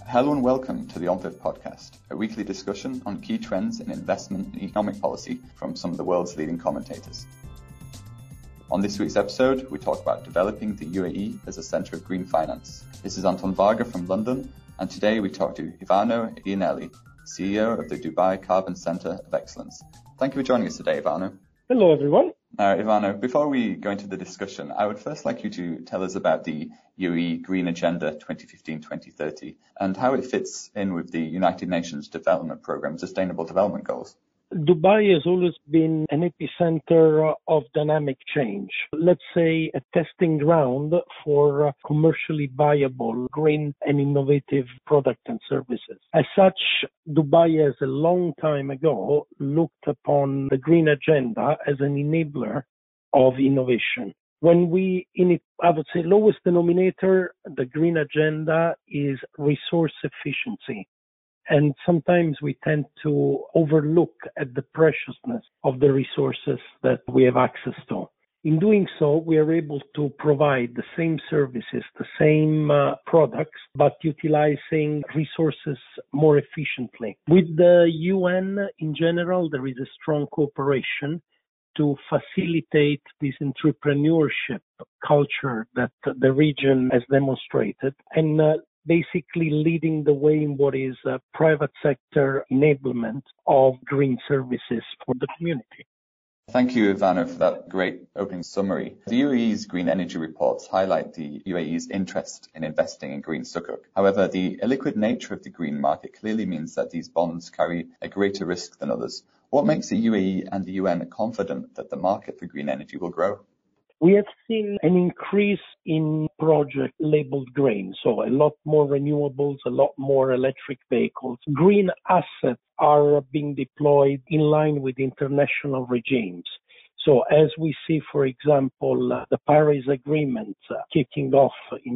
Hello and welcome to the OMVIP podcast, a weekly discussion on key trends in investment and economic policy from some of the world's leading commentators. On this week's episode, we talk about developing the UAE as a centre of green finance. This is Anton Varga from London, and today we talk to Ivano Ianelli, CEO of the Dubai Carbon Centre of Excellence. Thank you for joining us today, Ivano. Hello, everyone. Now, Ivano, before we go into the discussion, I would first like you to tell us about the UAE Green Agenda 2015-2030 and how it fits in with the United Nations Development Programme Sustainable Development Goals. Dubai has always been an epicenter of dynamic change. Let's say a testing ground for commercially viable green and innovative products and services. As such, Dubai has a long time ago looked upon the green agenda as an enabler of innovation. When I would say lowest denominator, the green agenda is resource efficiency. And sometimes we tend to overlook at the preciousness of the resources that we have access to. In doing so, we are able to provide the same services, the same products, but utilizing resources more efficiently. With the UN in general, there is a strong cooperation to facilitate this entrepreneurship culture that the region has demonstrated, and basically leading the way in what is private sector enablement of green services for the community. Thank you, Ivano, for that great opening summary. The UAE's green energy reports highlight the UAE's interest in investing in green sukuk. However, the illiquid nature of the green market clearly means that these bonds carry a greater risk than others. What makes the UAE and the UN confident that the market for green energy will grow? We have seen an increase in projects labeled green, so a lot more renewables, a lot more electric vehicles. Green assets are being deployed in line with international regimes. So as we see, for example, the Paris Agreement kicking off in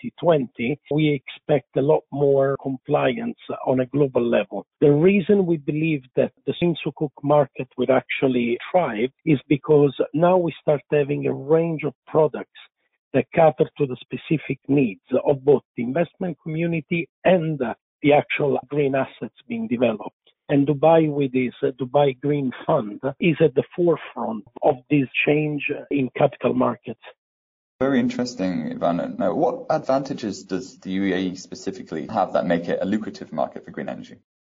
2020, we expect a lot more compliance on a global level. The reason we believe that the green sukuk market would actually thrive is because now we start having a range of products that cater to the specific needs of both the investment community and the actual green assets being developed. And Dubai, with its Dubai Green Fund, is at the forefront of this change in capital markets. Very interesting, Ivano. Now, what advantages does the UAE specifically have that make it a lucrative market for green energy?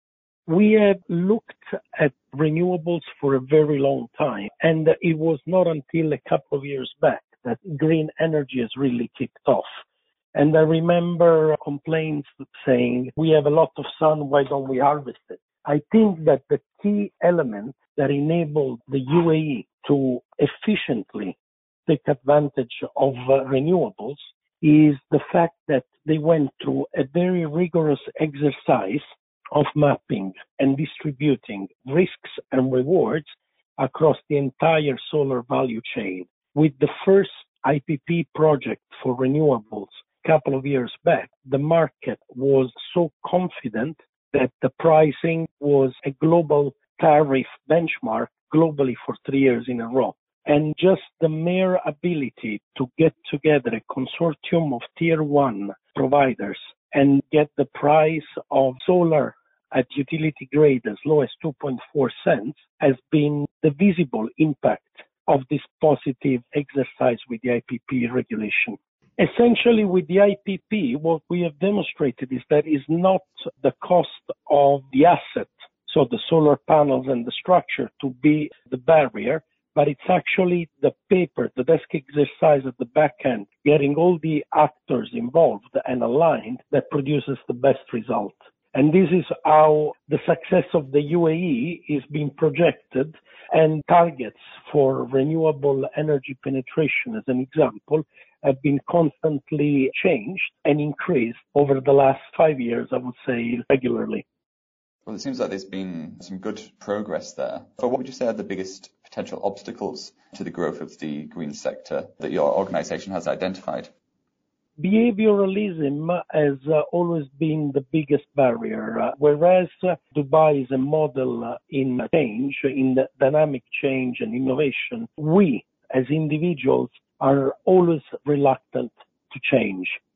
We have looked at renewables for a very long time, and it was not until a couple of years back that green energy has really kicked off. And I remember complaints saying, we have a lot of sun, why don't we harvest it? I think that the key element that enabled the UAE to efficiently take advantage of renewables is the fact that they went through a very rigorous exercise of mapping and distributing risks and rewards across the entire solar value chain. With the first IPP project for renewables a couple of years back, the market was so confident that the pricing was a global tariff benchmark globally for 3 years in a row. And just the mere ability to get together a consortium of tier one providers and get the price of solar at utility grade as low as 2.4 cents has been the visible impact of this positive exercise with the IPP regulation. Essentially, with the IPP, what we have demonstrated is that it's not the cost of the asset, so the solar panels and the structure, to be the barrier, but it's actually the paper, the desk exercise at the back end, getting all the actors involved and aligned that produces the best result. And this is how the success of the UAE is being projected, and targets for renewable energy penetration, as an example, have been constantly changed and increased over the last 5 years, I would say, regularly. Well, it seems like there's been some good progress there. So what would you say are the biggest potential obstacles to the growth of the green sector that your organization has identified? Behavioralism has always been the biggest barrier, whereas Dubai is a model in change, in dynamic change and innovation. We, as individuals, are always reluctant to change.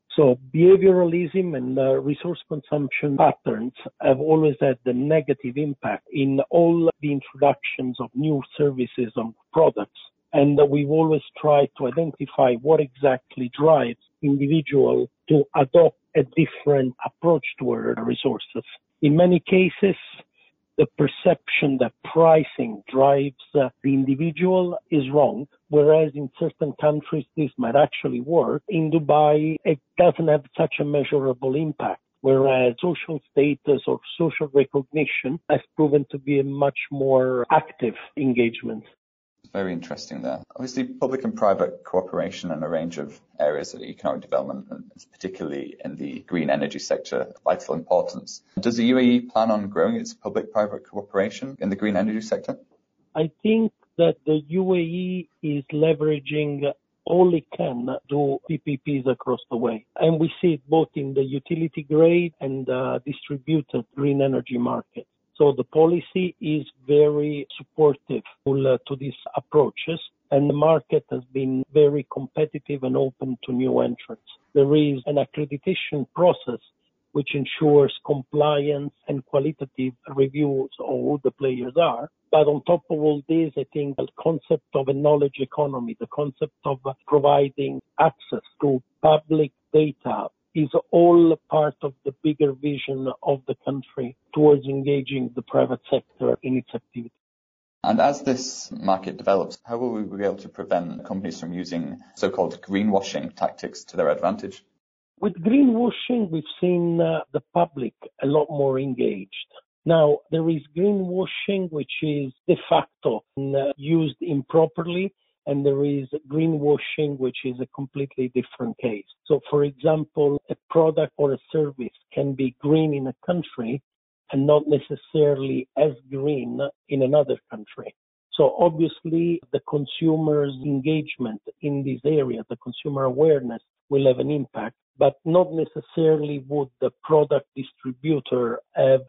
So behavioralism and resource consumption patterns have always had the negative impact in all the introductions of new services and products. And we've always tried to identify what exactly drives individuals to adopt a different approach toward resources. In many cases, the perception that pricing drives the individual is wrong, whereas in certain countries this might actually work. In Dubai, it doesn't have such a measurable impact, whereas social status or social recognition has proven to be a much more active engagement. Very interesting there. Obviously, public and private cooperation in a range of areas of economic development, and particularly in the green energy sector, of vital importance. Does the UAE plan on growing its public-private cooperation in the green energy sector? I think that the UAE is leveraging all it can do PPPs across the way. And we see it both in the utility grade and distributed green energy market. So the policy is very supportive to these approaches, and the market has been very competitive and open to new entrants. There is an accreditation process which ensures compliance and qualitative reviews of who the players are. But on top of all this, I think the concept of a knowledge economy, the concept of providing access to public data is all part of the bigger vision of the country towards engaging the private sector in its activity. And as this market develops, how will we be able to prevent companies from using so-called greenwashing tactics to their advantage? With greenwashing, we've seen the public a lot more engaged. Now, there is greenwashing, which is de facto used improperly, and there is greenwashing, which is a completely different case. So, for example, a product or a service can be green in a country and not necessarily as green in another country. So obviously, the consumer's engagement in this area, the consumer awareness, will have an impact, but not necessarily would the product distributor have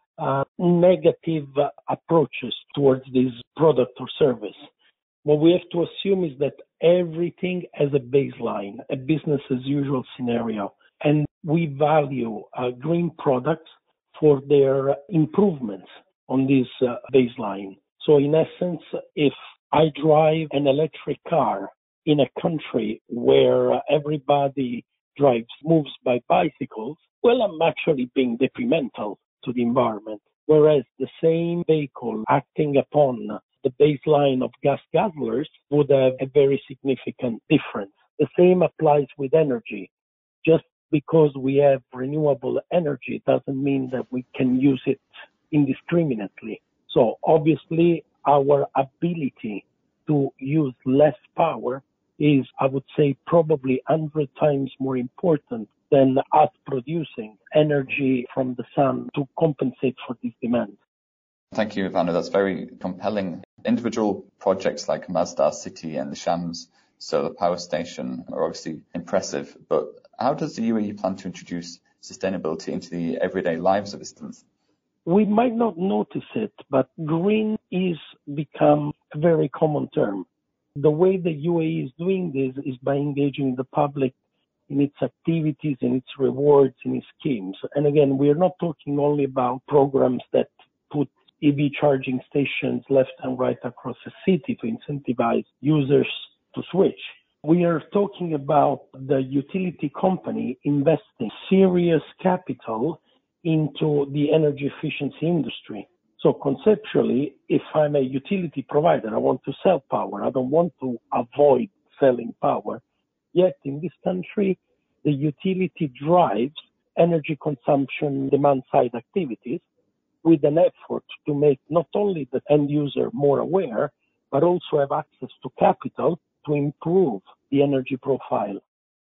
negative approaches towards this product or service. What we have to assume is that everything has a baseline, a business as usual scenario, and we value green products for their improvements on this baseline. So in essence, if I drive an electric car in a country where everybody moves by bicycles, well, I'm actually being detrimental to the environment. Whereas the same vehicle acting upon the baseline of gas guzzlers would have a very significant difference. The same applies with energy. Just because we have renewable energy doesn't mean that we can use it indiscriminately. So obviously our ability to use less power is, I would say, probably 100 times more important than us producing energy from the sun to compensate for this demand. Thank you, Ivano. That's very compelling. Individual projects like Masdar City and the Shams solar power station are obviously impressive, but how does the UAE plan to introduce sustainability into the everyday lives of its citizens? We might not notice it, but green is become a very common term. The way the UAE is doing this is by engaging the public in its activities, in its rewards, in its schemes. And again, we are not talking only about programs that put EV charging stations left and right across the city to incentivize users to switch. We are talking about the utility company investing serious capital into the energy efficiency industry. So conceptually, if I'm a utility provider, I want to sell power. I don't want to avoid selling power. Yet in this country, the utility drives energy consumption demand side activities with an effort to make not only the end user more aware, but also have access to capital to improve the energy profile.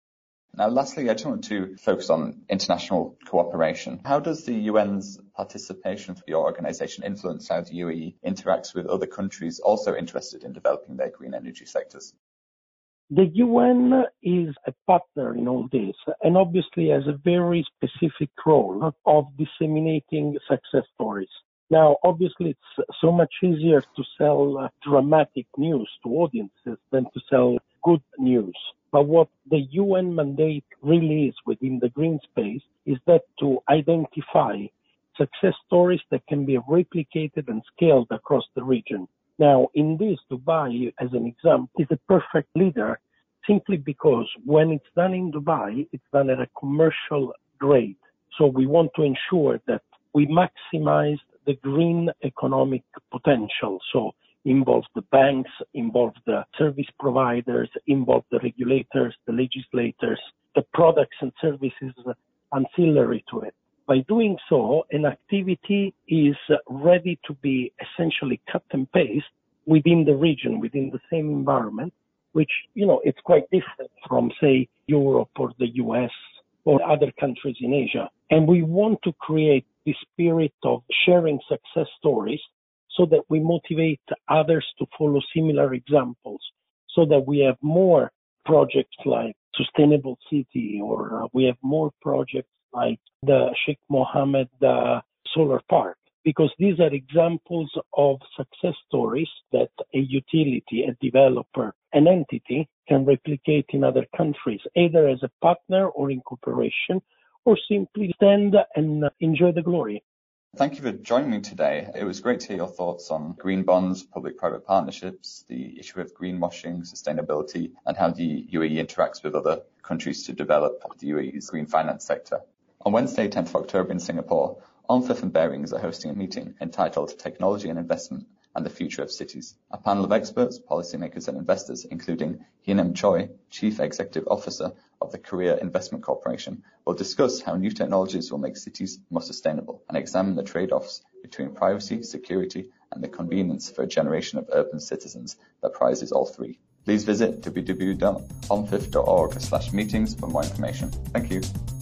Now, lastly, I just want to focus on international cooperation. How does the UN's participation for your organization influence how the UAE interacts with other countries also interested in developing their green energy sectors? The UN is a partner in all this and obviously has a very specific role of disseminating success stories. Now, obviously, it's so much easier to sell dramatic news to audiences than to sell good news. But what the UN mandate really is within the green space is that to identify success stories that can be replicated and scaled across the region. Now, in this, Dubai, as an example, is a perfect leader simply because when it's done in Dubai, it's done at a commercial grade. So we want to ensure that we maximize the green economic potential. So involve the banks, involve the service providers, involve the regulators, the legislators, the products and services ancillary to it. By doing so, an activity is ready to be essentially cut and paste within the region, within the same environment, which, it's quite different from, say, Europe or the US or other countries in Asia. And we want to create the spirit of sharing success stories so that we motivate others to follow similar examples, so that we have more projects like Sustainable City, or we have more projects like the Sheikh Mohammed Solar Park, because these are examples of success stories that a utility, a developer, an entity can replicate in other countries, either as a partner or in cooperation, or simply stand and enjoy the glory. Thank you for joining me today. It was great to hear your thoughts on green bonds, public-private partnerships, the issue of greenwashing, sustainability, and how the UAE interacts with other countries to develop the UAE's green finance sector. On Wednesday, 10th of October in Singapore, ONFIF and Barings are hosting a meeting entitled Technology and Investment and the Future of Cities. A panel of experts, policymakers and investors, including Hinem Choi, Chief Executive Officer of the Korea Investment Corporation, will discuss how new technologies will make cities more sustainable and examine the trade-offs between privacy, security, and the convenience for a generation of urban citizens that prizes all three. Please visit www.onfif.org/meetings for more information. Thank you.